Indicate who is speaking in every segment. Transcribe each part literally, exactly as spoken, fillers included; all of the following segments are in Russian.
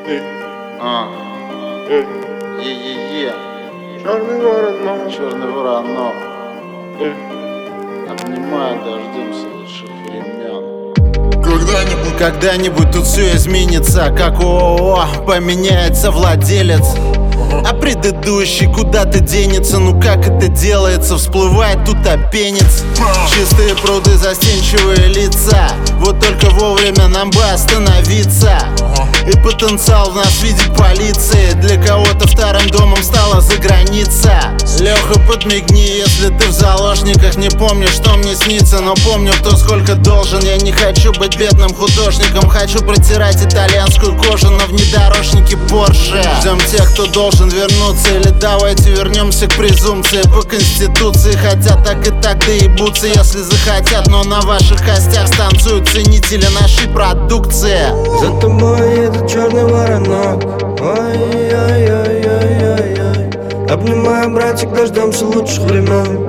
Speaker 1: А. Е-е-е.
Speaker 2: Черный воронок.
Speaker 1: Черный воронок. Обнимаю, дождемся лучших времен.
Speaker 2: Когда-нибудь,
Speaker 1: Когда-нибудь тут все изменится, как ООО, поменяется владелец. А предыдущий куда-то денется, ну как это делается? Всплывает тут опенец. Чистые пруды, застенчивые лица. Вот только вовремя нам бы остановиться. И потенциал в нас видит полиции. Для кого-то вторым домом стала за граница. Леха, подмигни, если ты в заложниках. Не помню, что мне снится, но помню, кто сколько должен. Я не хочу быть бедным художником. Хочу протирать итальянскую кожу на внедорожнике Порше. Ждем тех, кто должен вернуться. Или давайте вернемся к презумпции. По конституции хотят так и так доебутся, если захотят. Но на ваших костях станцуют ценители нашей продукции.
Speaker 3: За тобой едет черный воронок. Ой-ой-ой-ой-ой-ой. Обнимаю, братик, дождемся лучших времен.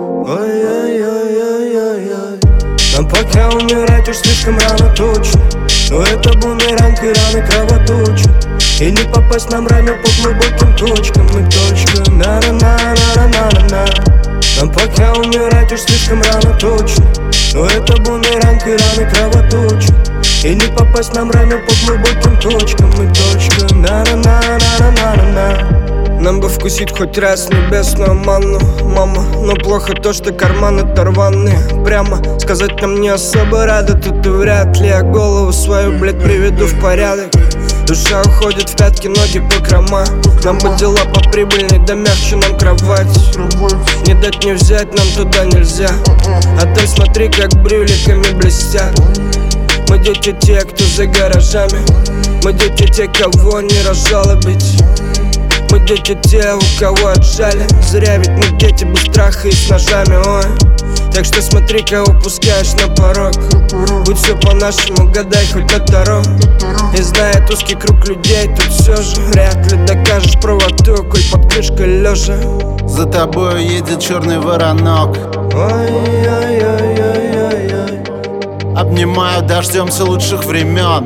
Speaker 3: Ой-ой-ой-ой-ой-ой. Нам пока умирать уж слишком рано точно. Но это бумеранг и раны кровоточат. И не попасть нам ранее по глубоким точкам. И точка на-на-на-на-на-на-на. Нам пока умирать уж слишком рано точно. Но это бумеранг и раны кровоточат. И не попасть нам ранее по глубоким точкам. И точка на-на-на-на-на-на-на. Нам бы вкусить хоть раз небесную манну, мама. Но плохо то, что карманы оторваны. Прямо сказать нам не особо рада. Тут и вряд ли я голову свою, блядь, приведу в порядок. Душа уходит в пятки, ноги по крома. Нам бы дела поприбыльней, да мягче нам кровать. Не дать не взять, нам туда нельзя. Отель, смотри, как брюликами блестят. Мы дети те, кто за гаражами. Мы дети те, кого не разжалобить. Мы дети те, у кого отжали. Зря, ведь мы дети без страха и с ножами, ой. Так что смотри, кого пускаешь на порог. Будь все по-нашему, гадай хоть на таро. И зная узкий круг людей, тут все же вряд ли докажешь правоту, коль под крышкой лежа.
Speaker 1: За тобой едет черный воронок.
Speaker 3: Ой-ой-ой-ой-ой-ой.
Speaker 1: Обнимаю, дождемся лучших времен.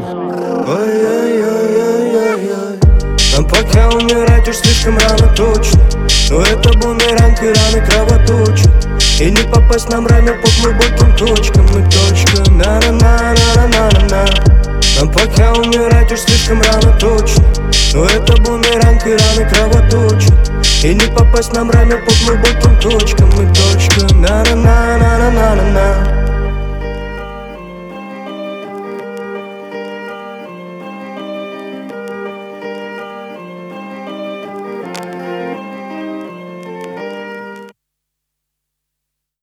Speaker 3: Ой-ой-ой-ой-ой-ой. Нам пока умирать уж слишком рано точно. Но это бумеранг и раны кровоточат. И не попасть нам ранее по глубоким точкам. И точка на-на-на-на-на-на-на. Нам пока умирать уж слишком рано точно. Но это бумеранг и раны кровоточат. И не попасть нам ранее по глубоким точкам. И точка на-на-на-на-на-на-на.